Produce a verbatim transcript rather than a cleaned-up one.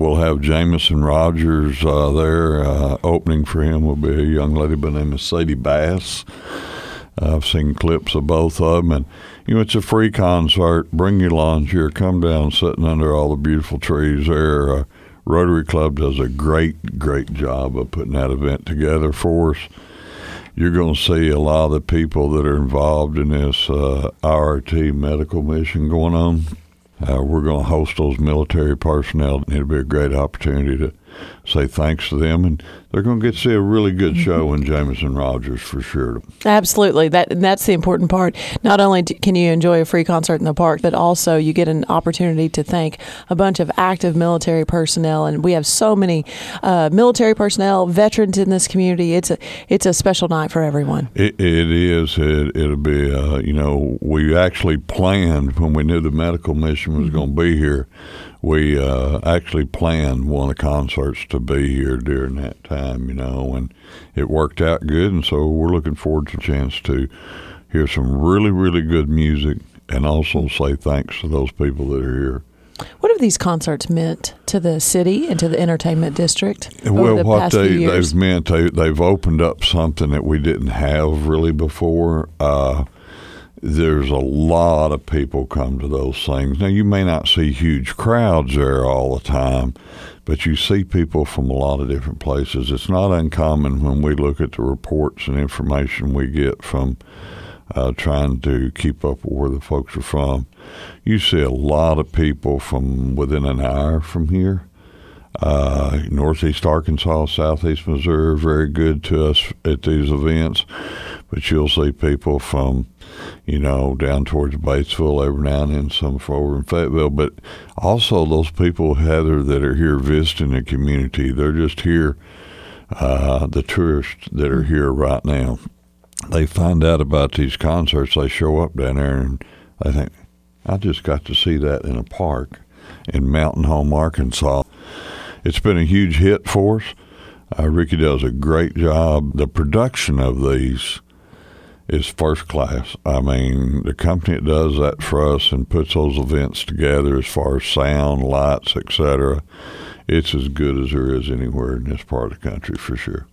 we'll have Jameson Rogers uh, there. Uh, opening for him will be a young lady by the name of Sadie Bass. Uh, I've seen clips of both of them. And, you know, it's a free concert. Bring your lawn chair. Come down sitting under all the beautiful trees there. Uh, Rotary Club does a great, great job of putting that event together for us. You're going to see a lot of the people that are involved in this uh, I R T medical mission going on. Uh, we're going to host those military personnel. It'll be a great opportunity to say thanks to them, and they're going to get to see a really good show in Jameson Rogers for sure. Absolutely. That that's the important part. Not only can you enjoy a free concert in the park, but also you get an opportunity to thank a bunch of active military personnel, and we have so many uh, military personnel, veterans in this community. It's a it's a special night for everyone. It, it is. It, it'll be, uh, you know, we actually planned when we knew the medical mission was mm-hmm. going to be here. We uh, actually planned one of the concerts to be here during that time, you know, and it worked out good. And so we're looking forward to a chance to hear some really, really good music and also say thanks to those people that are here. What have these concerts meant to the city and to the entertainment district over well, the what past they, few years? they've meant, they, they've opened up something that we didn't have really before. Uh There's a lot of people come to those things. Now, you may not see huge crowds there all the time, but you see people from a lot of different places. It's not uncommon when we look at the reports and information we get from uh, trying to keep up with where the folks are from. You see a lot of people from within an hour from here. Uh, Northeast Arkansas, Southeast Missouri are very good to us at these events, but you'll see people from, you know, down towards Batesville every now and then, some from over in Fayetteville, but also those people, Heather, that are here visiting the community. They're just here, uh, the tourists that are here right now. They find out about these concerts, they show up down there, and they think, I just got to see that in a park in Mountain Home, Arkansas. It's been a huge hit for us. Uh, Ricky does a great job. The production of these is first class. I mean, the company that does that for us and puts those events together as far as sound, lights, et cetera, it's as good as there is anywhere in this part of the country for sure.